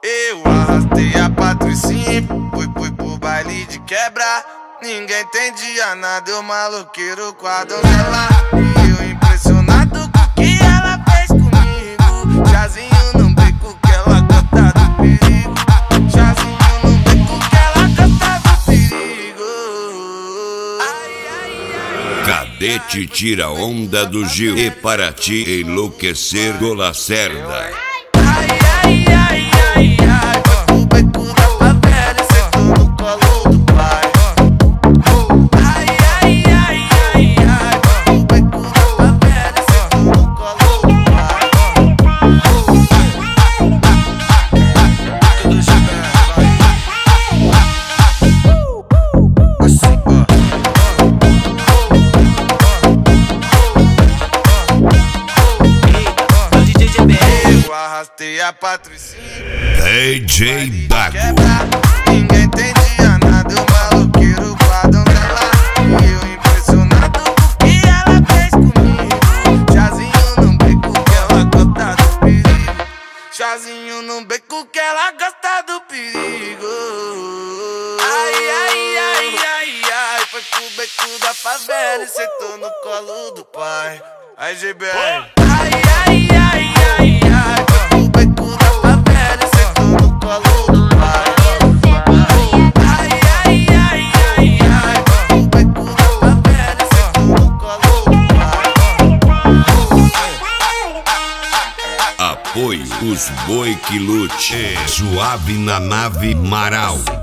Eu arrastei a Patricinha, fui pro baile de quebra. Ninguém entendia nada, eu maloqueiro com a donzela. E eu impressionado com o que ela fez comigo. Chazinho no beco que ela gosta do perigo. Chazinho no beco que ela gosta do perigo. Cadete tira onda do Gil e para ti enlouquecer do Lacerda. O beco da favela sentou no colo do pai. O beco da favela sentou no colo do pai. Tudo chegando, assim, eu arrastei a Patricinha, DJ Bago. ninguém entendia nada, eu maloqueiro com a donzela. E eu impressionado com o que ela fez comigo. Chazinho no beco que ela gosta do perigo. Chazinho no beco que ela gosta do perigo. Foi pro beco da favela e sentou no colo do pai. Aí, GBR. Foi pro beco da favela e sentou no colo do pai. Foi pro beco da favela e sentou no colo do pai. Apoio os boi que lute. Suave na nave Marau.